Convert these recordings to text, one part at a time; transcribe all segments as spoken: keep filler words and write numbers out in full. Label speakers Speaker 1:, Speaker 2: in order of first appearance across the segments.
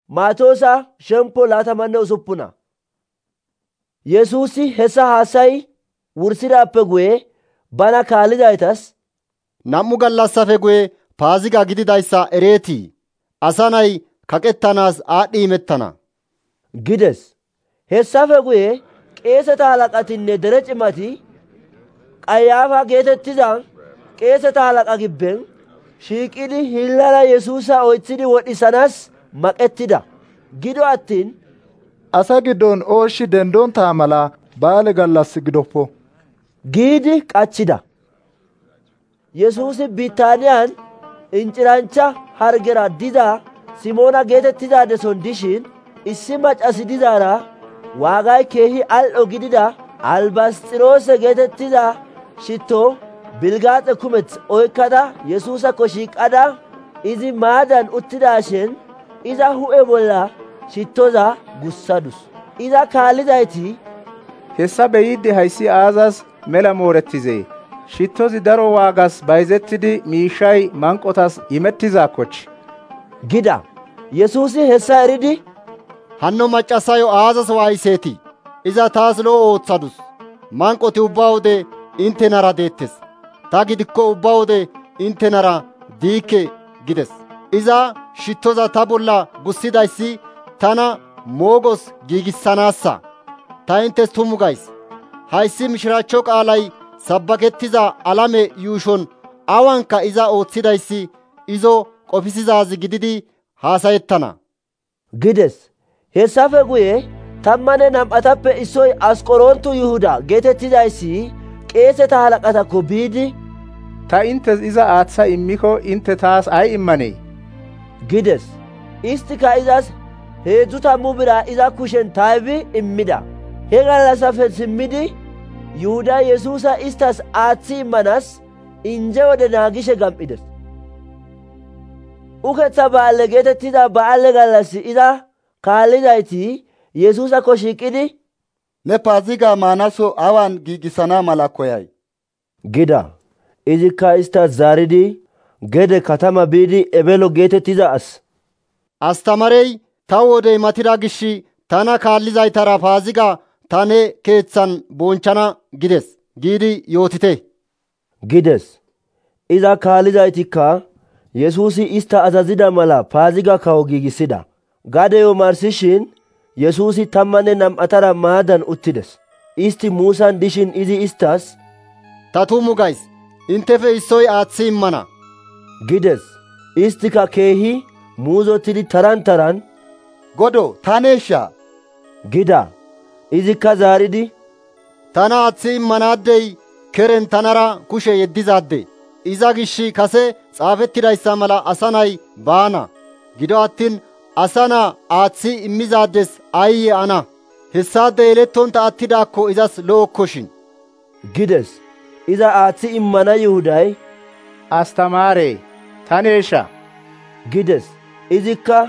Speaker 1: Maatoosa shempo laatamanne usuppuna. Yesuusi hessa haasayi wursidaappe guye bana kaallizaytas,
Speaker 2: Nam'u gallassafe guye Paaziga gididayssa ereetii? Asa nay kaqettanaas aadhdhi imettana
Speaker 1: gides. Hessafe guye qeeseta halaqatinne dere cimati Qayyaafa geetettiza qeeseta halaqa gibben shiiqidi hillara Yesuusa oythidi wodhisanaas maqettida. Gido attin
Speaker 3: asa giddon ooshshi dendonta mala baale gallas gidoppo
Speaker 1: giidi qachida. Yesuusi Biitaaniyaan incirancha hargera diza Simoona geetettizaadeson dishin issi macasi dizaara waagay keehi al''o gidida albasxiroose geetettiza shitto bilgaaxe kumeth oykkada Yesuusakko shiiqada izi maadan uttidaashen iza hu'e bolla shittoza gussadus. Iza kaallizayti,
Speaker 4: hessa beyiiddi hayssi aazas mela moorettizee? Shittozi daro waagas bayzettidi miishay manqotas imettizaakkoch
Speaker 1: gida. Yesuusi hessa eridi,
Speaker 2: hanno maccasayo aazas waayiseetii? Iza taas lo'o ooththadus. Manqoti ubba wode inttenara deettes. Ta gidikko ubba wode inttenara diikke gides. Iza shittoza ta bolla gussidayssi tana moogos giigissanaassa. Ta inttes tumu gays. Hayssi mishiraachcho qaalay sabbakettiza alame yuushon awanka iza ooththidayssi izo qofisizaaz gididi haasayettana
Speaker 1: gides. Hessafe guye tammanne nam'atappe issoy Asqorontu Yihuda geetettizayssi qeeseta halaqatakko biidi,
Speaker 4: ta inttes iza aaththa immiko intte taas ay immanee
Speaker 1: gides. Istika izas heedzdzu tammu biraa iza kushen taybi immida. He gallassafe simmidi Yihudaa Yesuusa istas aaththi immanas inje wode naagishe gam''ides. Uketha ba'aale geetettiza ba'aale gallassi iza kaallizayti Yesuusakko shiiqidi,
Speaker 3: ne Paaziga maanaso awan giigissana mala koyay
Speaker 1: gida. Izikka istas zaaridi, gede katama biidi Ebelo geetettiza as,
Speaker 2: Astamarey ta wodey matida gishi tana kaallizaytara Paaziga ta ne keeththan bonchchana gides giidi yootite
Speaker 1: gides. Iza kaallizaytikka Yesuusi ista azazida mala Paaziga kawo giigissida. Gade omarsishin Yesuusi tammanne nam'atara maadan uttides. Isti muusan dishin izi istas,
Speaker 2: ta tumu gays, intefe issoy aaththi immana
Speaker 1: gides. Istika keehi muuzottidi taran taran,
Speaker 3: Godo taneeshsha
Speaker 1: gida. Izikka zaaridi,
Speaker 2: tana aaththi immanaaddey keren tanara kushe yeddizaadde. Iza gishi kase xaafettidayssa mala asa nay baana. Gido attin asa naa aaththi immizaaddes ayye ana. Hessaade yelettonta attidaakko izas lo'okkoshin
Speaker 1: gides. Iza aaththi immana Yihuday,
Speaker 4: Astamaaree, taneesha
Speaker 1: gides. Izikka,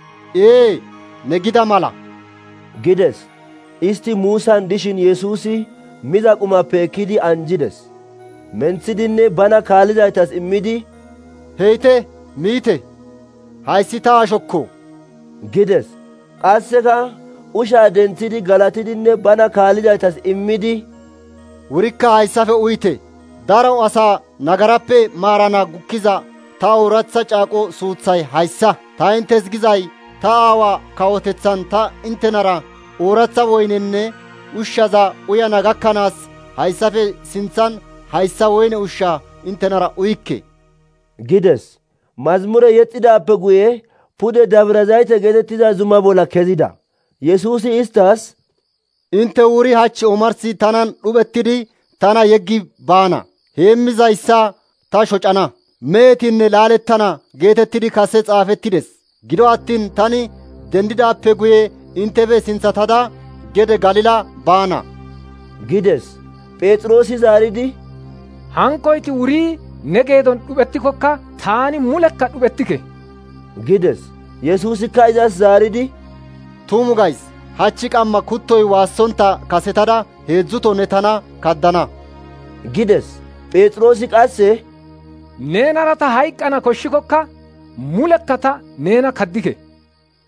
Speaker 2: ee ne gida mala
Speaker 1: gides. Isti muusan dishin Yesuusi miza qumappe ekkidi anjides. Menthidinne bana kaallizaytas immidi,
Speaker 2: heyte miite, hayssi ta ashokko
Speaker 1: gides. Qasseka ushaa denthidi galatidinne bana kaallizaytas immidi,
Speaker 2: wurikka hayssafe uyite. Daro asaa nagarappe maarana gukkiza ta ooratha caaqo suuthay hayssa. Ta inttes gizay ta aawa kawotethan ta inttenara ooratha woynenne ushshaza uyana gakkanaas hayssafe sinthan hayssa woyne ushsha inttenara uyikke
Speaker 1: gides. Mazmure yexxidaappe guye pude Dabra Zayte geetettiza zuma bolla kezida. Yesuusi istas,
Speaker 2: intte wuri hachchi omarsi tanan dhuphettidi tana yeggi baana. Heemmizayssa ta shocana. Mehetinne laalettana geetettidi kase xaafettides. Gido attin tani dendidaappe guye intefe sinthatada gede Galila baana
Speaker 1: gides. Phexroosi zaaridi,
Speaker 5: hankoyti wuri ne geedon dhuphettikokka taani mulekka dhuphettike
Speaker 1: gides. Yesuusikka izas zaaridi,
Speaker 2: tumu gays, hachchi qamma kuttoy waassonta kasetada heedzdzuto ne tana kaddana
Speaker 1: gides. Phexroosi qasse,
Speaker 5: neenara ta hayqqana koshshikokka mulekka ta neena kaddike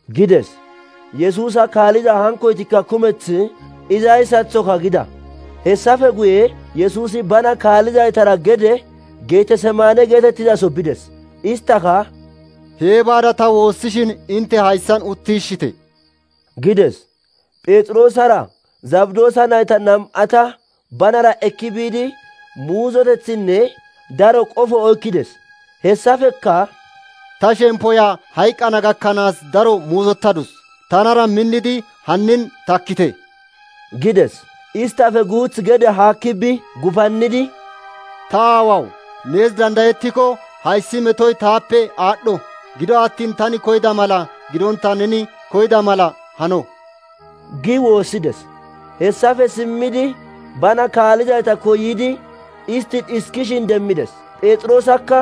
Speaker 1: gides. Yesuusa kaalliza hankkoytikka kumeth izayssaththoka gida. Hessafe guye Yesuusi bana kaallizaytara gede Geetesemaane geetettizaso bides. Isttaka,
Speaker 2: hee baada ta woossishin intte hayssan uttiishshite
Speaker 1: gides. Phexroosara Zabdoosa nayta nam'ata banara ekki biidi muuzotethinne daro qofo oykkides. Hessafekka,
Speaker 2: ta shemppoya hayqqana gakkanaas daro muuzottadus. Tanara minnidi hannin takkite
Speaker 1: gides. Istafe guuth gede haakki bi gufannidi,
Speaker 2: ta aawaw, nees dandayettiko hayssi metoy taappe aadho. Gido attin tani koyda mala gidonta neni koyda mala hano
Speaker 1: gi woossides. Hessafe simmidi bana kaallizaytakko yiidi isti dhiskishin demmides. Phexroosakka,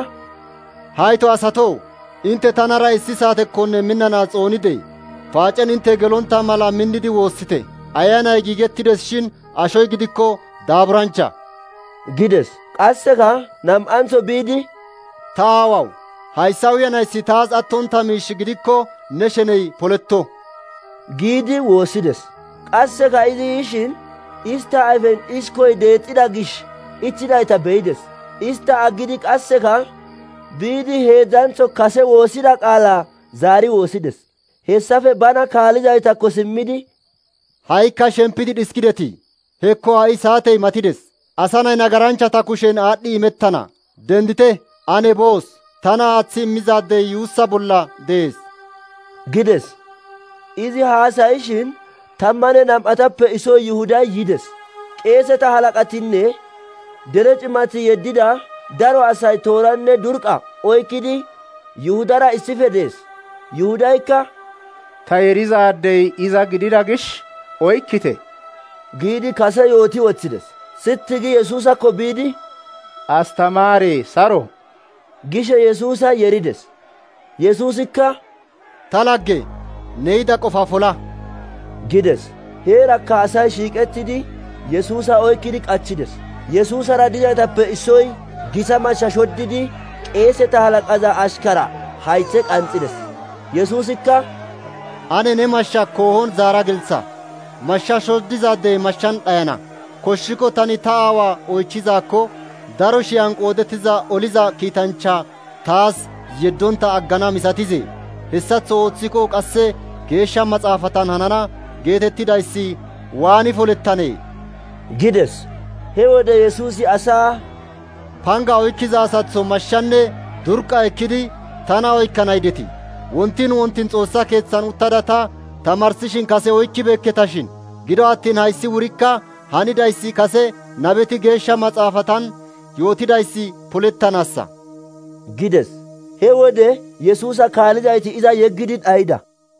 Speaker 2: hayto asatoo, intte tanara issi saatekkonne minnanaas xoonidee? Paacen intte gelonta mala minnidi woossite. Ayanay giigettides shin ashoy gidikko daaburancha
Speaker 1: gides. Qasseka nam'antho biidi,
Speaker 2: ta aawaw, hayssa uyanayssi taas attonta miish gidikko ne sheney poletto
Speaker 1: giidi woossides. Qasseka izi yishin ista ayfen dhiskoy deexida gish ichchidayta beyides. Ista aggidi qasseka biidi heedzdzantho kase woossida qaala zaari woossides. Hessafe bana kaallizaytakko simmidi,
Speaker 2: ha'ikka shempidi dhiskidetii? Hekko ha'i saatey matides. Asa nay nagaranchata kushen aadhdhi imettana. Dendite, ane boos. Tana aaththi immizaadey yuussa bolla dees
Speaker 1: gides. Izi haasayishin tammanne nam'atappe isoy Yihuday yides. Qeeseta halaqatinne dere cimati yeddida daro asay tooranne durqa oykkidi Yihudara issife dees. Yihudaykka,
Speaker 4: ta erizaadey iza gidida gish oykkite
Speaker 1: giidi kase yooti woththides. Sitti gi Yesuusakko biidi,
Speaker 4: astamaare saro
Speaker 1: gishe Yesuusa yerides. Yesuusikka,
Speaker 2: ta lagge, ne yida qofa pola
Speaker 1: gides. Heerakka asay shiiqettidi Yesuusa oykkidi qachchides. Yesuusara dizaytappe issoy gisa mashsha shoddidi qeeseta halaqaza ashkara haythe qanxides. Yesuusikka,
Speaker 2: ane ne mashsha koohon zaara geltha. Mashsha shoddizaadey mashshan dhayana. Koshshiko tani ta aawa oychizaakko daro shiyan qoodettiza oliza kiitanchcha taas yeddonta aggana misatizee? Hessatho ooththiko qasse geeshsha maxaafatan hanana geetettidayssi waani polettanee?
Speaker 1: gides. He wode Yesuusi asaa,
Speaker 2: panga oykkiza asatho mashshanne durqa ekkidi tana oykkana yideti. Wontin wontin Xoossa keeththan uttada ta tamarsishin kase oykkibeekketashin. Gido attin hayssi wurikka hanidayssi kase nabeti geeshsha maxaafatan yootidayssi polettanaassa
Speaker 1: gides. He wode Yesuusa kaallizayti iza yeggidi dhayida.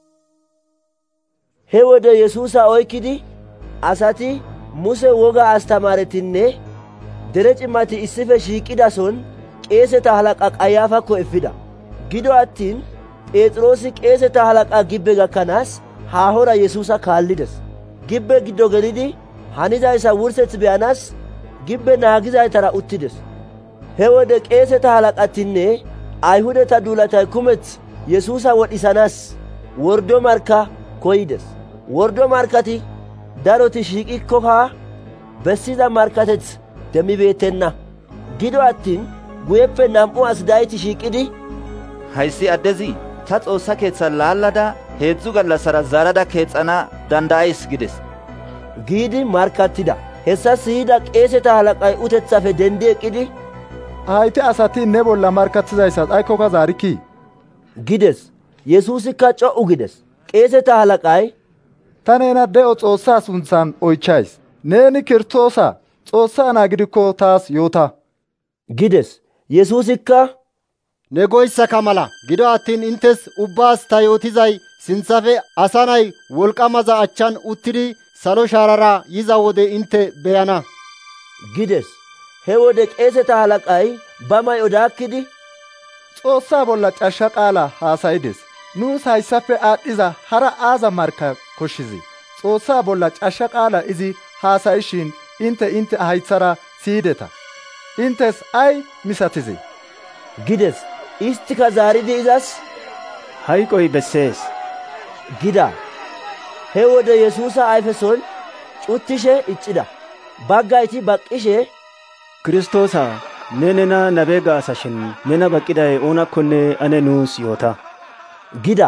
Speaker 1: He wode Yesuusa oykkidi asati Muse woga astamaaretinne dere cimati issife shiiqidason qeeseta halaqa Qayyaafakko efida. Gido attin Phexroosi qeeseta halaqa gibbe gakkanaas haahora Yesuusa kaallides. Gibbe giddo gelidi hanizayssa wurseth beyanas gibbe naagizaytara uttides. He wode qeeseta halaqatinne Ayhudeta duulatay kumeth Yesuusa wodhisanas wordo marka koyides. Wordo markati daroti shiiqikkoka bessiza markateth demmibeettenna. Gido attin guyeppe nam'u as dayti shiiqidi,
Speaker 6: hayssi addezi ta Xoossa keeththa laallada heedzdzu gallassara zaarada keexxana danda'ays gides
Speaker 1: giidi markattida. Hessa siyida qeeseta halaqay utethafe dendi eqqidi,
Speaker 3: hayti asati ne bolla markattizayssas aykkoka zaarikki
Speaker 1: gides. Yesuusikka co'u gides. Qeeseta halaqay,
Speaker 3: ta neena de'o Xoossaa sunthan oychays. Neeni Kiristoosa Xoossaa naa gidikko taas yoota
Speaker 1: gides. Yesuusikka,
Speaker 2: ne goyssaka mala. Gido attin inttes ubbaas ta yootizay sinthafe asa nay wolqamaza achchan uttidi salo shaarara yiza wode intte beyana
Speaker 1: gides. He wode qeeseta halaqay ba may'o daakkidi,
Speaker 3: Xoossaa bolla cashsha qaala haasayides. Nuus hayssafe aadhdhiza hara aaza marka koshshizi? Xoossaa bolla cashsha qaala izi haasayishin inte inte haythara siyideta. Intes ay misatize?
Speaker 1: gides. Istika zaaridi izas,
Speaker 4: hayqoy bessees
Speaker 1: gida. He wode Yesuusa ayfeson cuttishe iccida. Baggayti baqqishe,
Speaker 7: Kiristoosa ne nena nabe gaasashin nena baqqiday oonakkonne ane nuus yoota
Speaker 1: gida.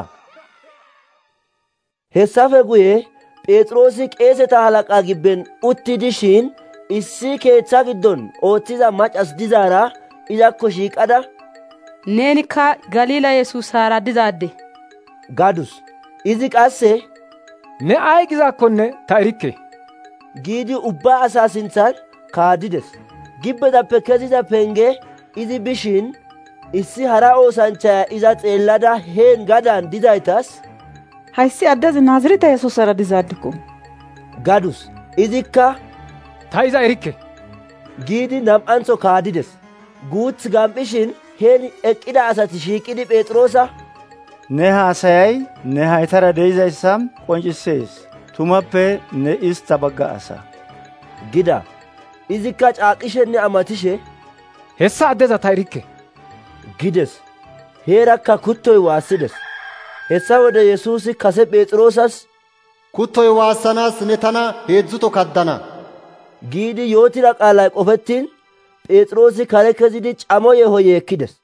Speaker 1: Hessafe guye Phexroosi qeeseta halaqaa gibben utti dishin issi keeththa giddon ooththiza macas dizaara izakko shiiqada,
Speaker 8: Neenikka Galiila Yesuusaara dizaadde
Speaker 1: gadus. Izi qasse,
Speaker 5: Ne ay gizaakkonne ta erikke
Speaker 1: giidi ubba asaa sinthan kaadides. Gibbezappe keziza penge izi bishin issi hara oosanchaya iza xeellada heen gadan dizaytas,
Speaker 9: Hayssi addezi Naazirete Yesuusaara dizaaddekko
Speaker 1: gadus. Izikka,
Speaker 5: ta iza erikke
Speaker 1: giidi nam'antho kaadides. Guuth gam''ishin heen eqqida asati shiiqidi Phexroosa,
Speaker 7: ne haasayay ne haytara de'izayssa qonccisees. Tumappe ne ista bagga asa
Speaker 1: gida. Izikka caaqishenne amatishe,
Speaker 5: hessa addeza ta erikke
Speaker 1: gides. Heerakka kuttoy waassides. Hessa wode Yesuusi kase Phexroosas,
Speaker 2: Kuttoy waassanaas ne tana heedzdzuto kaddana
Speaker 1: giidi yootida qaalay qofettin, Phexroosi kare kezidi camo yeeho yeekkides.